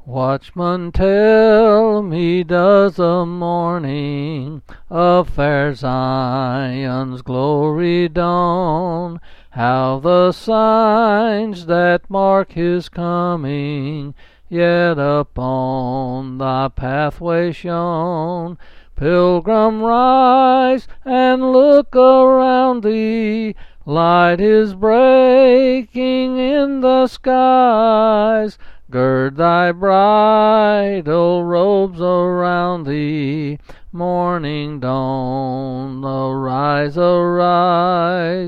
Watchman, tell me, does the morning of fair Zion's glory dawn? How the signs that mark his coming yet upon thy pathway shone? Pilgrim, rise and look around thee, light is breaking in the skies. Gird thy bridal robes around thee, morning dawn, arise, arise.